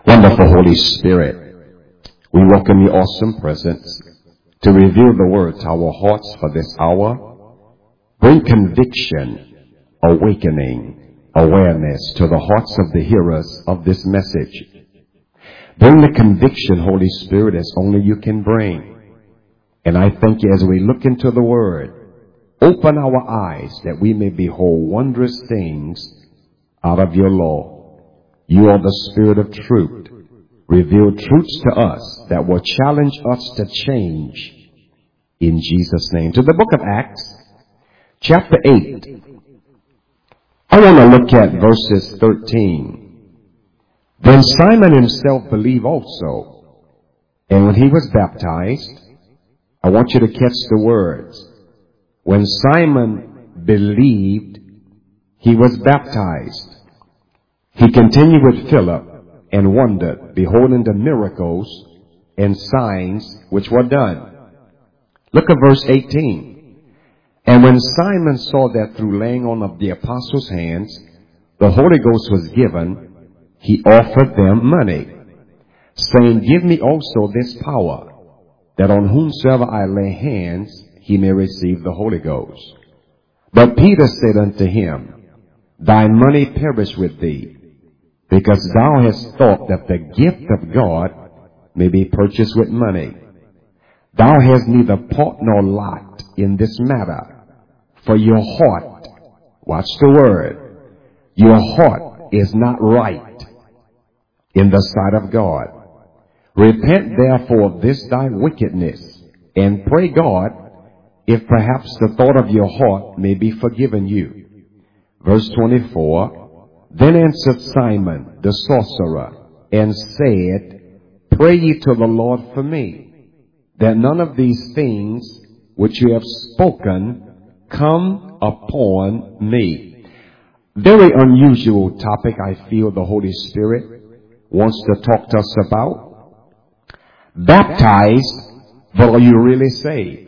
Wonderful Holy Spirit, we welcome your awesome presence to reveal the word to our hearts for this hour. Bring conviction, awakening, awareness to the hearts of the hearers of this message. Bring the conviction, Holy Spirit, as only you can bring. And I thank you as we look into the word, open our eyes that we may behold wondrous things out of your law. You are the Spirit of truth. Reveal truths to us that will challenge us to change in Jesus' name. To the book of Acts, chapter 8. I want to look at verses 13. Then Simon himself believed also, and when he was baptized, I want you to catch the words. When Simon believed, he was baptized. He continued with Philip and wondered, beholding the miracles and signs which were done. Look at verse 18. And when Simon saw that through laying on of the apostles' hands, the Holy Ghost was given, he offered them money, saying, Give me also this power, that on whomsoever I lay hands, he may receive the Holy Ghost. But Peter said unto him, Thy money perish with thee, because thou hast thought that the gift of God may be purchased with money. Thou hast neither part nor lot in this matter, for your heart, watch the word, your heart is not right in the sight of God. Repent therefore of this thy wickedness, and pray God, if perhaps the thought of your heart may be forgiven you. Verse 24, Then answered Simon the sorcerer, and said, Pray ye to the Lord for me, that none of these things which you have spoken come upon me. Very unusual topic I feel the Holy Spirit wants to talk to us about. Baptized, but are you really saved?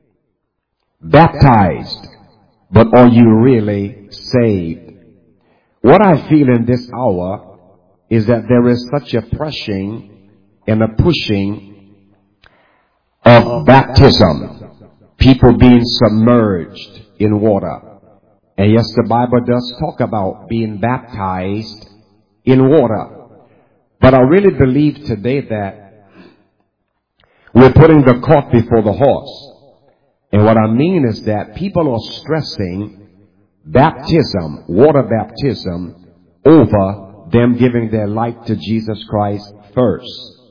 Baptized, but are you really saved? What I feel in this hour is that there is such a pressing and a pushing of baptism. People being submerged in water. And yes, the Bible does talk about being baptized in water. But I really believe today that we're putting the cart before the horse. And what I mean is that people are stressing baptism, water baptism, over them giving their life to Jesus Christ first.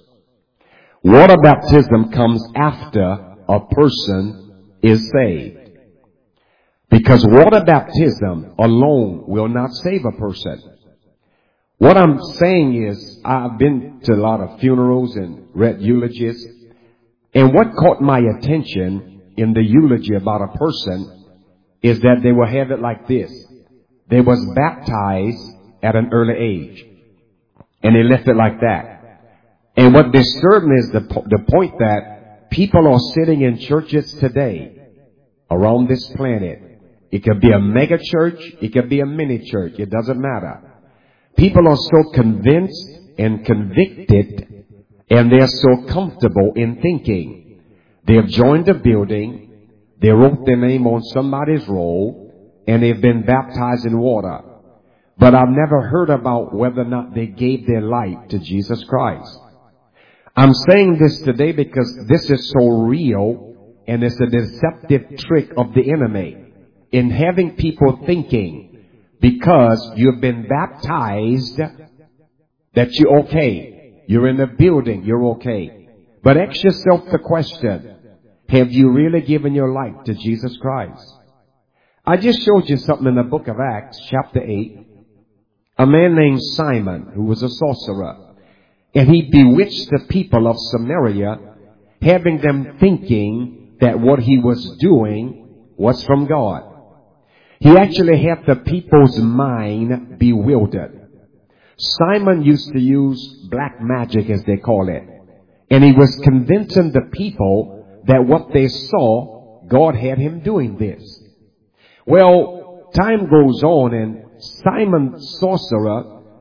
Water baptism comes after a person is saved. Because water baptism alone will not save a person. What I'm saying is, I've been to a lot of funerals and read eulogies, and what caught my attention in the eulogy about a person is that they will have it like this. They was baptized at an early age. And they left it like that. And what disturbed me is the point that people are sitting in churches today around this planet. It could be a mega church. It could be a mini church. It doesn't matter. People are so convinced and convicted, and they're so comfortable in thinking. They have joined a building. They wrote their name on somebody's roll, and they've been baptized in water. But I've never heard about whether or not they gave their life to Jesus Christ. I'm saying this today because this is so real, and it's a deceptive trick of the enemy in having people thinking because you've been baptized that you're okay. You're in the building, you're okay. But ask yourself the question, have you really given your life to Jesus Christ? I just showed you something in the book of Acts, chapter 8. A man named Simon, who was a sorcerer, and he bewitched the people of Samaria, having them thinking that what he was doing was from God. He actually had the people's mind bewildered. Simon used to use black magic, as they call it, and he was convincing the people that what they saw, God had him doing this. Well, time goes on, and Simon sorcerer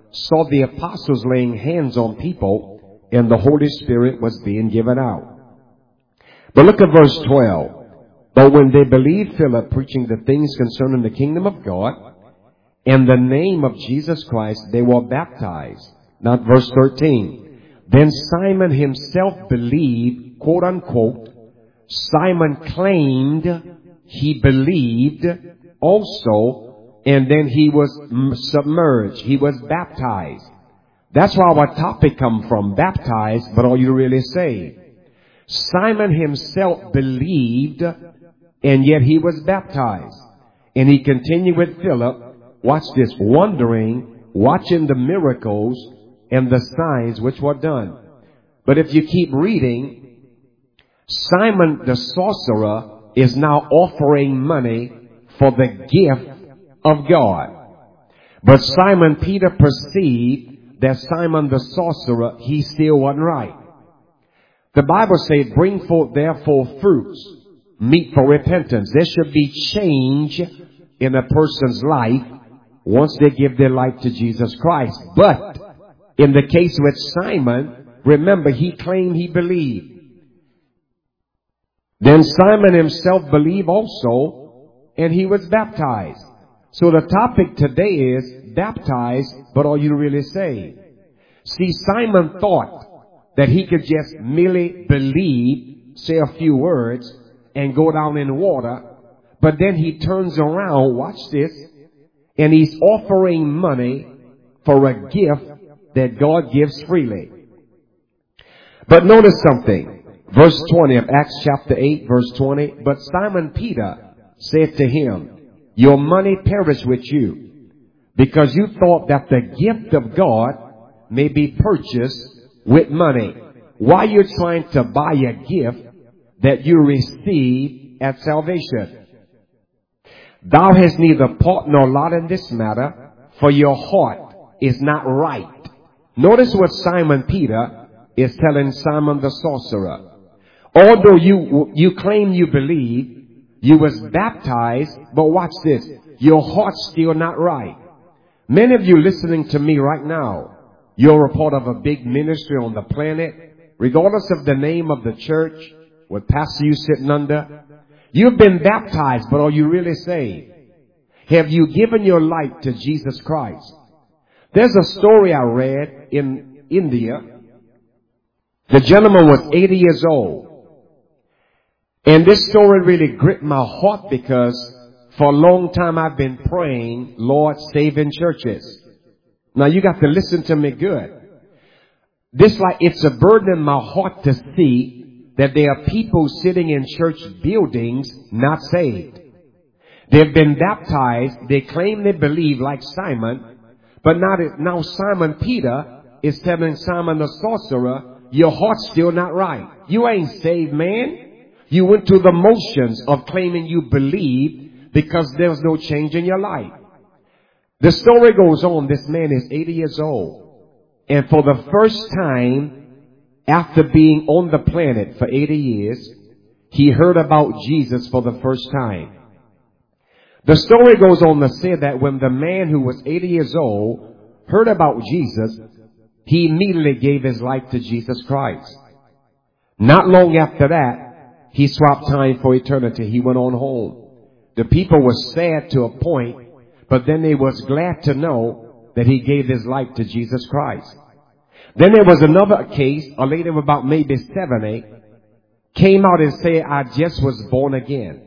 saw the apostles laying hands on people, and the Holy Spirit was being given out. But look at verse 12. But when they believed Philip preaching the things concerning the kingdom of God and the name of Jesus Christ, they were baptized. Not verse 13. Then Simon himself believed, quote unquote. Simon claimed he believed also, and then he was submerged. He was baptized. That's where our topic comes from, baptized, but are you really saved? Simon himself believed, and yet he was baptized. And he continued with Philip, watch this, wondering, watching the miracles and the signs which were done. But if you keep reading, Simon the sorcerer is now offering money for the gift of God. But Simon Peter perceived that Simon the sorcerer, he still wasn't right. The Bible says, bring forth therefore fruits, meet for repentance. There should be change in a person's life once they give their life to Jesus Christ. But in the case with Simon, remember, he claimed he believed. Then Simon himself believed also, and he was baptized. So the topic today is baptized, but are you really saved? See, Simon thought that he could just merely believe, say a few words, and go down in water. But then he turns around, watch this, and he's offering money for a gift that God gives freely. But notice something. Verse 20 of Acts chapter 8, verse 20. But Simon Peter said to him, your money perish with you, because you thought that the gift of God may be purchased with money. Why you're trying to buy a gift that you receive at salvation? Thou hast neither part nor lot in this matter, for your heart is not right. Notice what Simon Peter is telling Simon the sorcerer. Although you claim you believe, you was baptized, but watch this, your heart's still not right. Many of you listening to me right now, you're a part of a big ministry on the planet, regardless of the name of the church, what pastor you sitting under. You've been baptized, but are you really saved? Have you given your life to Jesus Christ? There's a story I read in India. The gentleman was 80 years old. And this story really gripped my heart because for a long time I've been praying, Lord, save in churches. Now you got to listen to me good. It's a burden in my heart to see that there are people sitting in church buildings not saved. They've been baptized. They claim they believe like Simon, but now Simon Peter is telling Simon the sorcerer, your heart's still not right. You ain't saved, man. You went through the motions of claiming you believed because there's no change in your life. The story goes on. This man is 80 years old. And for the first time, after being on the planet for 80 years, he heard about Jesus for the first time. The story goes on to say that when the man who was 80 years old heard about Jesus, he immediately gave his life to Jesus Christ. Not long after that, he swapped time for eternity. He went on home. The people were sad to a point, but then they was glad to know that he gave his life to Jesus Christ. Then there was another case, a lady of about maybe 70, came out and said, I just was born again.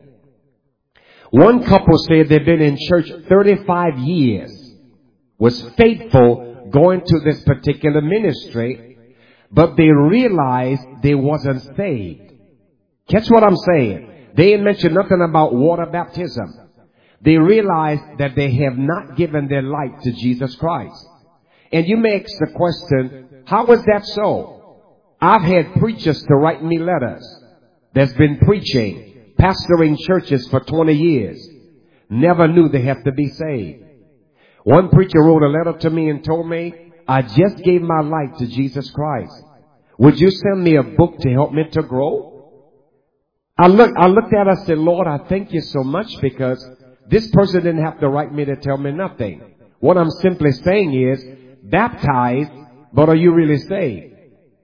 One couple said they've been in church 35 years, was faithful going to this particular ministry, but they realized they wasn't saved. Catch what I'm saying. They didn't mention nothing about water baptism. They realized that they have not given their life to Jesus Christ. And you may ask the question, how is that so? I've had preachers to write me letters that's been preaching, pastoring churches for 20 years. Never knew they have to be saved. One preacher wrote a letter to me and told me, I just gave my life to Jesus Christ. Would you send me a book to help me to grow? I looked at it and said, Lord, I thank you so much because this person didn't have to write me to tell me nothing. What I'm simply saying is baptized, but are you really saved?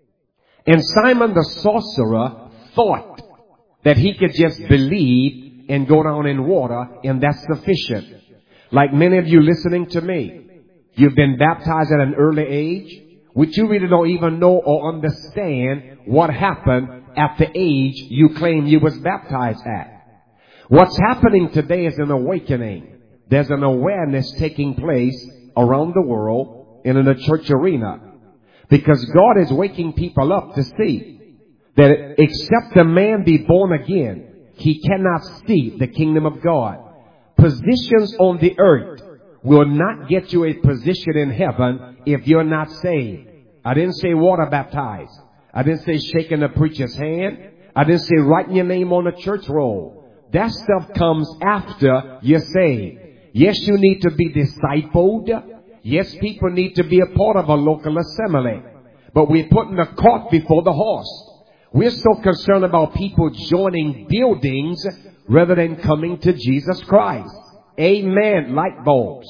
And Simon the sorcerer thought that he could just believe and go down in water, and that's sufficient. Like many of you listening to me, you've been baptized at an early age, which you really don't even know or understand what happened at the age you claim you was baptized at. What's happening today is an awakening. There's an awareness taking place around the world and in the church arena, because God is waking people up to see that except a man be born again, he cannot see the kingdom of God. Positions on the earth will not get you a position in heaven if you're not saved. I didn't say water baptized. I didn't say shaking the preacher's hand. I didn't say writing your name on a church roll. That stuff comes after you're saved. Yes, you need to be discipled. Yes, people need to be a part of a local assembly. But we're putting the cart before the horse. We're so concerned about people joining buildings rather than coming to Jesus Christ. Amen. Light bulbs.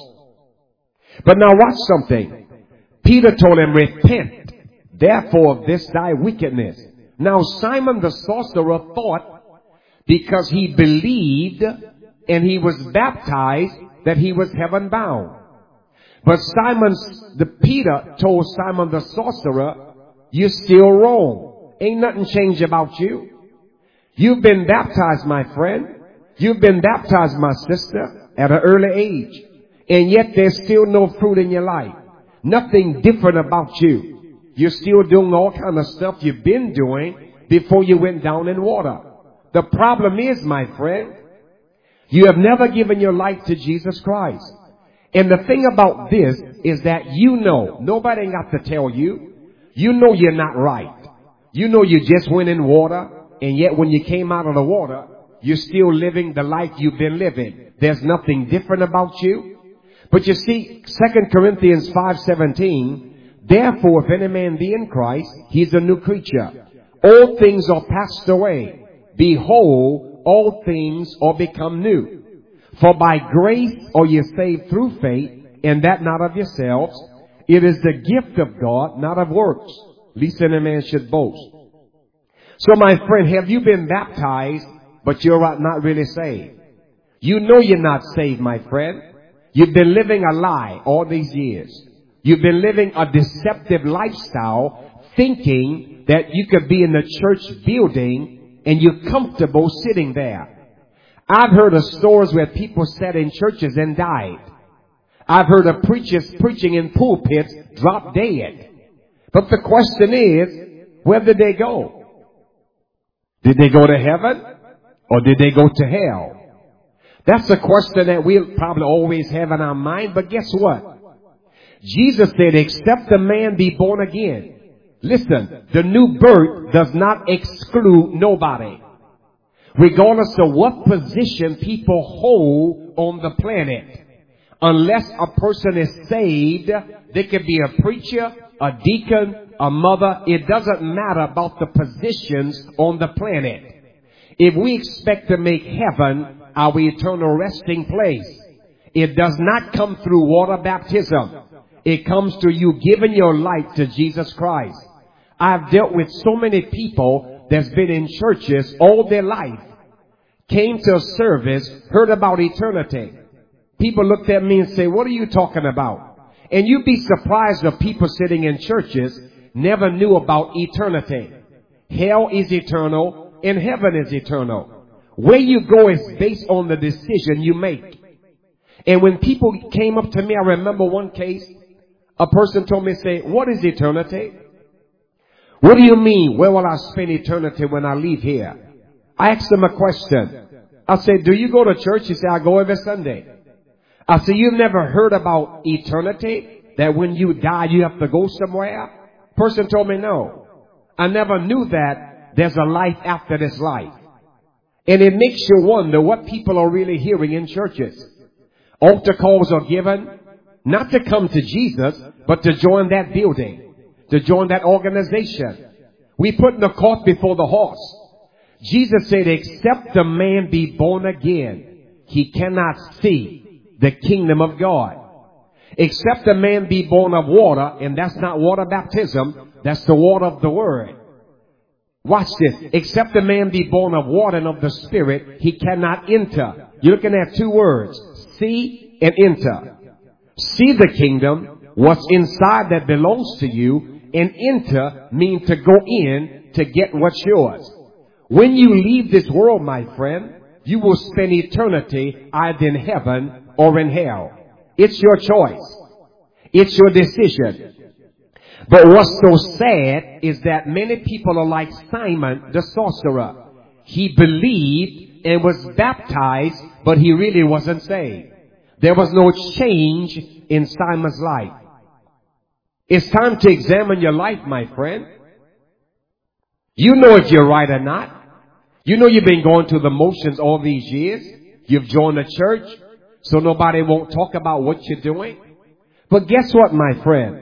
But now watch something. Peter told him, repent, therefore, of this thy wickedness. Now Simon the sorcerer thought, because he believed and he was baptized, that he was heaven bound. But Peter told Simon the sorcerer, you're still wrong. Ain't nothing changed about you. You've been baptized, my friend. You've been baptized, my sister, at an early age. And yet there's still no fruit in your life. Nothing different about you. You're still doing all kind of stuff you've been doing before you went down in water. The problem is, my friend, you have never given your life to Jesus Christ. And the thing about this is that you know, nobody ain't got to tell you. You know you're not right. You know you just went in water, and yet when you came out of the water, you're still living the life you've been living. There's nothing different about you. But you see, 2 Corinthians 5:17, therefore if any man be in Christ, he's a new creature. All things are passed away. Behold, all things are become new. For by grace are you saved through faith, and that not of yourselves. It is the gift of God, not of works, lest any man should boast. So my friend, have you been baptized, but you're not really saved? You know you're not saved, my friend. You've been living a lie all these years. You've been living a deceptive lifestyle, thinking that you could be in the church building and you're comfortable sitting there. I've heard of stories where people sat in churches and died. I've heard of preachers preaching in pulpits drop dead. But the question is, where did they go? Did they go to heaven or did they go to hell? That's a question that we'll probably always have in our mind. But guess what? Jesus said, except a man be born again. Listen, the new birth does not exclude nobody. Regardless of what position people hold on the planet. Unless a person is saved, they could be a preacher, a deacon, a mother. It doesn't matter about the positions on the planet. If we expect to make heaven our eternal resting place, it does not come through water baptism. It comes through you giving your life to Jesus Christ. I've dealt with so many people that's been in churches all their life, came to a service, heard about eternity. People looked at me and say, what are you talking about? And you'd be surprised of people sitting in churches never knew about eternity. Hell is eternal and heaven is eternal. Where you go is based on the decision you make. And when people came up to me, I remember one case, a person told me, say, what is eternity? What do you mean? Where will I spend eternity when I leave here? I asked him a question. I said, do you go to church? He said, I go every Sunday. I said, you've never heard about eternity? That when you die, you have to go somewhere? Person told me, no. I never knew that there's a life after this life. And it makes you wonder what people are really hearing in churches. Altar calls are given, not to come to Jesus, but to join that building, to join that organization. We put the cart before the horse. Jesus said, except a man be born again, he cannot see the kingdom of God. Except a man be born of water, and that's not water baptism, that's the water of the word. Watch this. Except a man be born of water and of the Spirit, he cannot enter. You're looking at two words, see and enter. See the kingdom, what's inside that belongs to you, and enter means to go in to get what's yours. When you leave this world, my friend, you will spend eternity either in heaven or in hell. It's your choice. It's your decision. But what's so sad is that many people are like Simon the sorcerer. He believed and was baptized, but he really wasn't saved. There was no change in Simon's life. It's time to examine your life, my friend. You know if you're right or not. You know you've been going through the motions all these years. You've joined a church, so nobody won't talk about what you're doing. But guess what, my friend?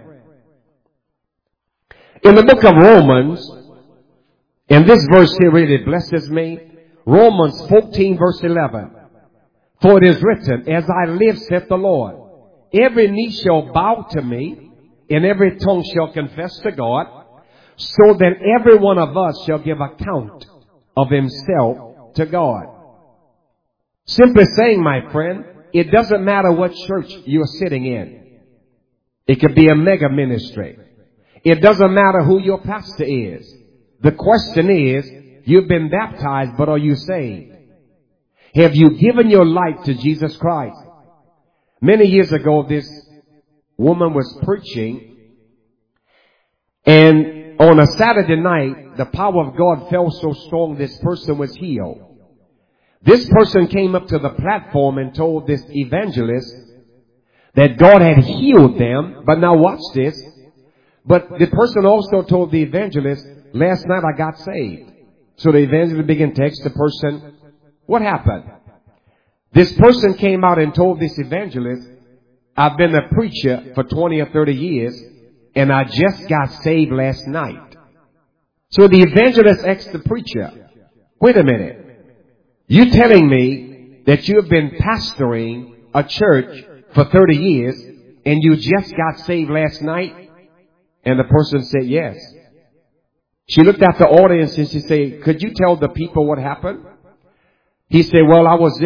In the book of Romans, and this verse here really blesses me, Romans 14 verse 11. For it is written, as I live, saith the Lord, every knee shall bow to me, and every tongue shall confess to God, so that every one of us shall give account of himself to God. Simply saying, my friend, it doesn't matter what church you're sitting in. It could be a mega ministry. It doesn't matter who your pastor is. The question is, you've been baptized, but are you saved? Have you given your life to Jesus Christ? Many years ago, this woman was preaching, and on a Saturday night, the power of God fell so strong this person was healed. This person came up to the platform and told this evangelist that God had healed them. But now watch this. But the person also told the evangelist, last night I got saved. So the evangelist began to text the person, what happened? This person came out and told this evangelist, I've been a preacher for 20 or 30 years, and I just got saved last night. So the evangelist asked the preacher, wait a minute. You telling me that you've been pastoring a church for 30 years, and you just got saved last night? And the person said, yes. She looked at the audience and she said, could you tell the people what happened? He said, well, I was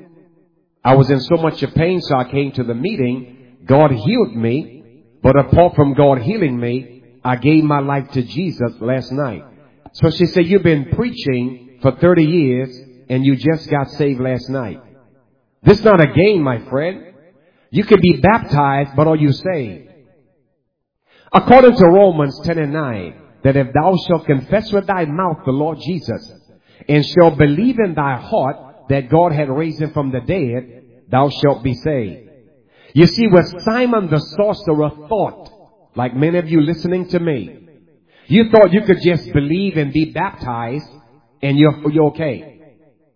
in so much pain, so I came to the meeting. God healed me. But apart from God healing me, I gave my life to Jesus last night. So she said, you've been preaching for 30 years and you just got saved last night. This is not a game, my friend. You could be baptized, but are you saved? According to Romans 10 and 9, that if thou shalt confess with thy mouth the Lord Jesus, and shalt believe in thy heart that God had raised him from the dead, thou shalt be saved. You see, what Simon the sorcerer thought, like many of you listening to me, you thought you could just believe and be baptized and you're okay.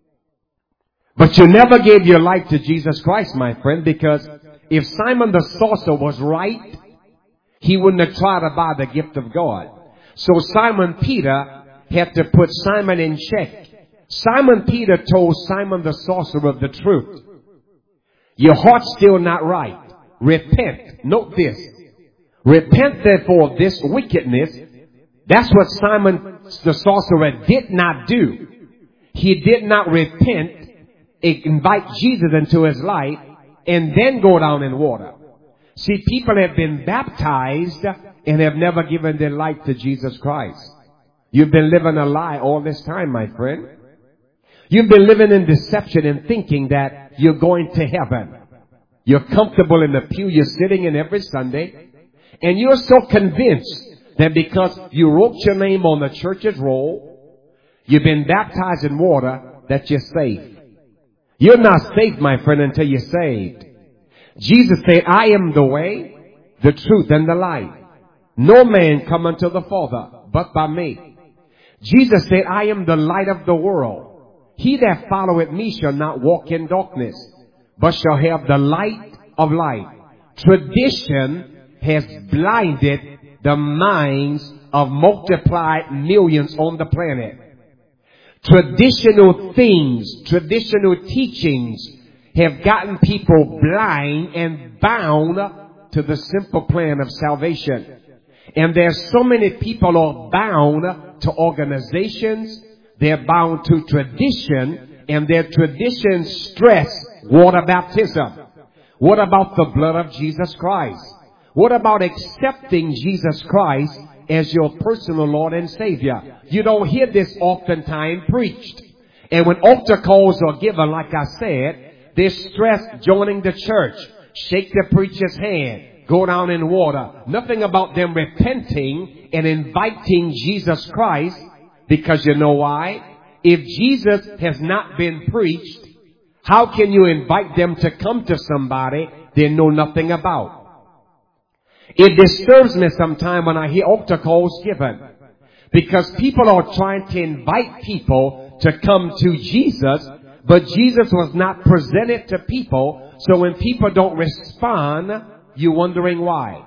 But you never gave your life to Jesus Christ, my friend, because if Simon the sorcerer was right, he wouldn't have tried to buy the gift of God. So Simon Peter had to put Simon in check. Simon Peter told Simon the sorcerer the truth. Your heart's still not right. Repent. Note this. Repent therefore of this wickedness. That's what Simon the sorcerer did not do. He did not repent, invite Jesus into his life, and then go down in water. See, people have been baptized and have never given their life to Jesus Christ. You've been living a lie all this time, my friend. You've been living in deception and thinking that you're going to heaven. You're comfortable in the pew you're sitting in every Sunday, and you're so convinced that because you wrote your name on the church's roll, you've been baptized in water, that you're safe. You're not safe, my friend, until you're saved. Jesus said, I am the way, the truth, and the life. No man come unto the Father but by me. Jesus said, I am the light of the world. He that followeth me shall not walk in darkness, but shall have the light of life. Tradition has blinded the minds of multiplied millions on the planet. Traditional things, traditional teachings have gotten people blind and bound to the simple plan of salvation. And there's so many people are bound to organizations, they're bound to tradition, and their traditions stress water baptism. What about the blood of Jesus Christ? What about accepting Jesus Christ as your personal Lord and Savior? You don't hear this oftentimes preached. And when altar calls are given, like I said, they stress joining the church, shake the preacher's hand, go down in water. Nothing about them repenting and inviting Jesus Christ, because you know why? If Jesus has not been preached, how can you invite them to come to somebody they know nothing about? It disturbs me sometimes when I hear altar calls given, because people are trying to invite people to come to Jesus, but Jesus was not presented to people. So when people don't respond, you're wondering why.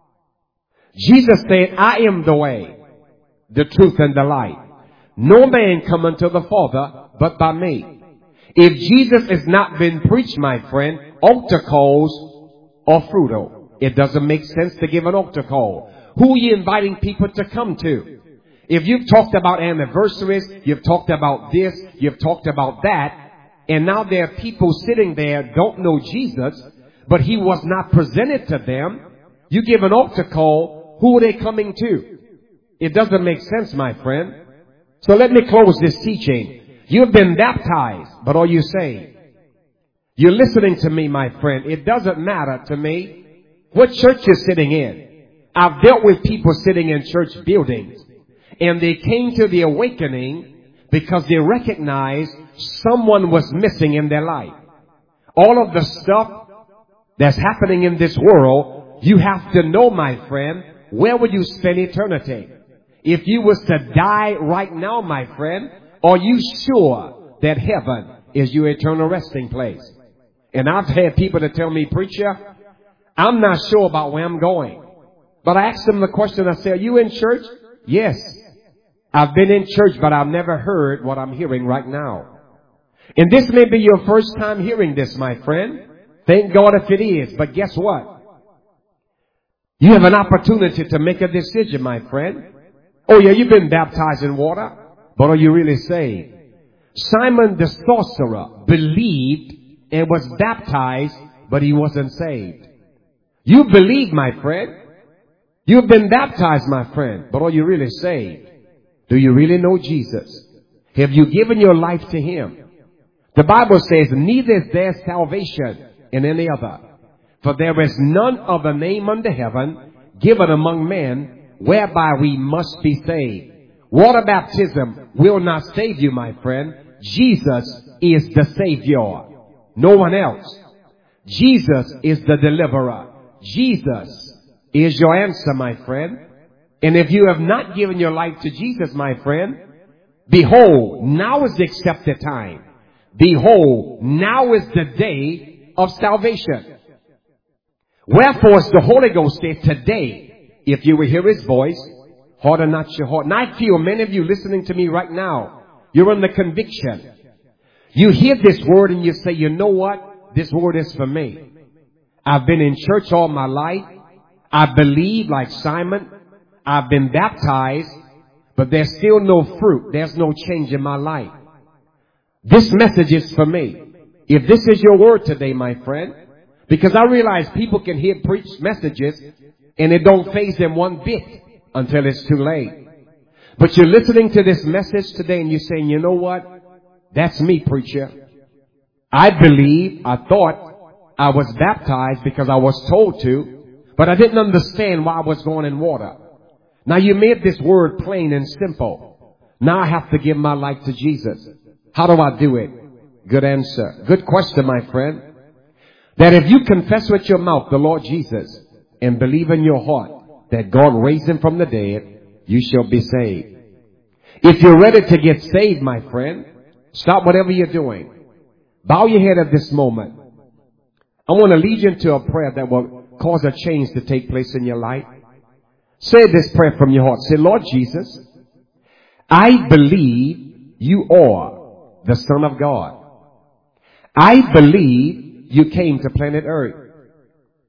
Jesus said, I am the way, the truth, and the light. No man come unto the Father but by me. If Jesus has not been preached, my friend, altar calls are futile. It doesn't make sense to give an altar call. Who are you inviting people to come to? If you've talked about anniversaries, you've talked about this, you've talked about that, and now there are people sitting there don't know Jesus, but he was not presented to them. You give an altar call, who are they coming to? It doesn't make sense, my friend. So let me close this teaching. You've been baptized, but are you saved? You're listening to me, my friend. It doesn't matter to me what church you're sitting in. I've dealt with people sitting in church buildings, and they came to the awakening because they recognized someone was missing in their life. All of the stuff that's happening in this world, you have to know, my friend, where will you spend eternity? If you was to die right now, my friend, are you sure that heaven is your eternal resting place? And I've had people that tell me, preacher, I'm not sure about where I'm going. But I asked them the question, I said, are you in church? Yes. I've been in church, but I've never heard what I'm hearing right now. And this may be your first time hearing this, my friend. Thank God if it is. But guess what? You have an opportunity to make a decision, my friend. Oh yeah, you've been baptized in water, but are you really saved? Simon the sorcerer believed and was baptized, but he wasn't saved. You believe, my friend. You've been baptized, my friend, but are you really saved? Do you really know Jesus? Have you given your life to him? The Bible says, neither is there salvation in any other, for there is none other name under heaven given among men whereby we must be saved. Water baptism will not save you, my friend. Jesus is the Savior. No one else. Jesus is the deliverer. Jesus is your answer, my friend. And if you have not given your life to Jesus, my friend, behold, now is the accepted time. Behold, now is the day of salvation. Wherefore, as the Holy Ghost said, today, if you will hear his voice, harden not your heart. And I feel many of you listening to me right now, you're under conviction. You hear this word and you say, you know what? This word is for me. I've been in church all my life. I believe like Simon. I've been baptized, but there's still no fruit. There's no change in my life. This message is for me. If this is your word today, my friend, because I realize people can hear preached messages and it don't faze them one bit until it's too late. But you're listening to this message today and you're saying, you know what? That's me, preacher. I believe, I thought I was baptized because I was told to, but I didn't understand why I was going in water. Now you made this word plain and simple. Now I have to give my life to Jesus. How do I do it? Good answer. Good question, my friend. That if you confess with your mouth the Lord Jesus and believe in your heart that God raised him from the dead, you shall be saved. If you're ready to get saved, my friend, stop whatever you're doing. Bow your head at this moment. I want to lead you into a prayer that will cause a change to take place in your life. Say this prayer from your heart. Say, Lord Jesus, I believe you are the Son of God. I believe you came to planet Earth.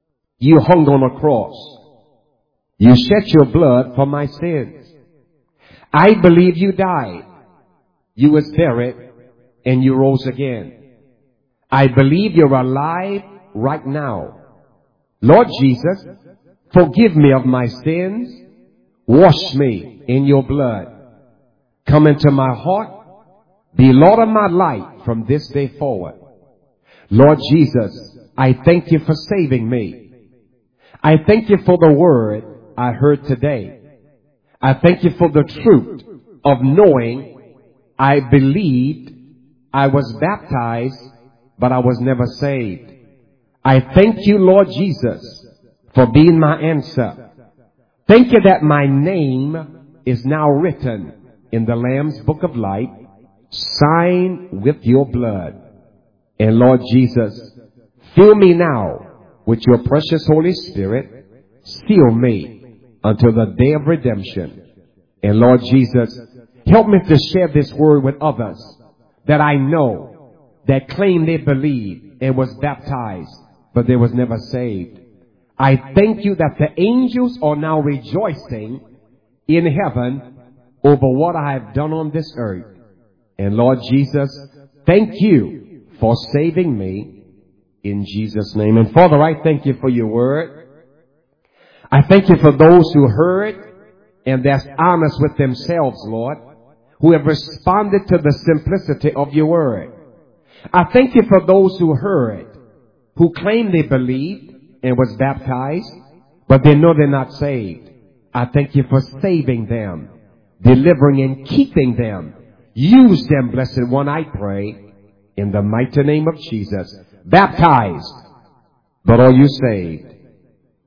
You hung on a cross. You shed your blood for my sins. I believe you died. You was buried and you rose again. I believe you're alive right now. Lord Jesus, forgive me of my sins. Wash me in your blood. Come into my heart. Be Lord of my life from this day forward. Lord Jesus, I thank you for saving me. I thank you for the word I heard today. I thank you for the truth of knowing I believed, I was baptized, but I was never saved. I thank you, Lord Jesus, for being my answer. Thank you that my name is now written in the Lamb's Book of Life, signed with your blood. And Lord Jesus, fill me now with your precious Holy Spirit. Seal me until the day of redemption. And Lord Jesus, help me to share this word with others that I know that claim they believe and was baptized, but they was never saved. I thank you that the angels are now rejoicing in heaven over what I have done on this earth. And Lord Jesus, thank you for saving me in Jesus' name. And Father, I thank you for your word. I thank you for those who heard and that's honest with themselves, Lord, who have responded to the simplicity of your word. I thank you for those who heard, who claim they believed and was baptized, but they know they're not saved. I thank you for saving them, delivering and keeping them. Use them, blessed one, I pray, in the mighty name of Jesus. Baptized, but are you saved?